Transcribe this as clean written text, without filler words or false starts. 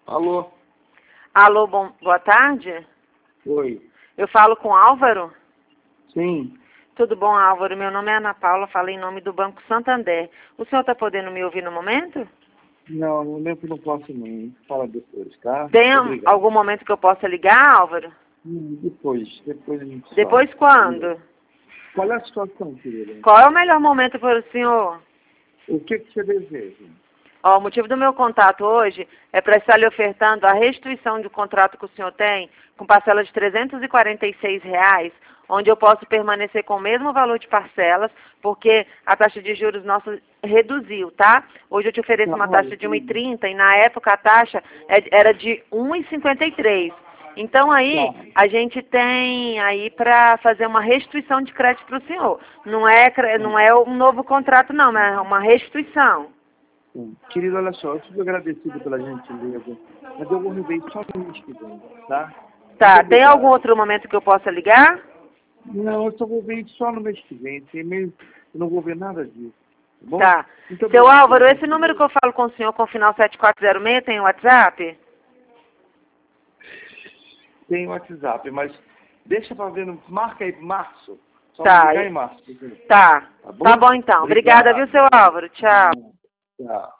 Alô? Alô, boa tarde. Oi. Eu falo com Álvaro? Sim. Tudo bom, Álvaro? Meu nome é Ana Paula, falo em nome do Banco Santander. O senhor está podendo me ouvir no momento? Não, no momento não posso não. Fala depois, tá? Tem Obrigado. algum momento que eu possa ligar, Álvaro? Depois a gente fala. Depois quando? Qual é a situação, querida? Qual é o melhor momento para o senhor? O que você deseja? Ó, o motivo do meu contato hoje é para estar lhe ofertando a restituição do contrato que o senhor tem, com parcela de R$ 346, onde eu posso permanecer com o mesmo valor de parcelas, porque a taxa de juros nossa reduziu, tá? Hoje eu te ofereço uma taxa de 1,30 e na época a taxa era de 1,53. Então aí a gente tem aí para fazer uma restituição de crédito para o senhor. Não é um novo contrato não, mas é uma restituição. Querido, olha só, eu fico agradecido pela gentileza, mas eu vou rever só no mês que vem, tá? Tá, Muito tem algum obrigado. outro momento que eu possa ligar? Não, eu só vou ver só no mês que vem. Esse mês eu não vou ver nada disso. Tá bom? Tá. Muito Seu obrigado Álvaro, pela esse número que gentileza. eu falo com o senhor com o final 7406 tem WhatsApp? Tem WhatsApp, mas deixa pra ver, marca aí março. Só me Tá. ligar em março. Tá. Tá bom? Tá bom então. Obrigada, viu, Obrigado. seu Álvaro? Tchau. Tchau.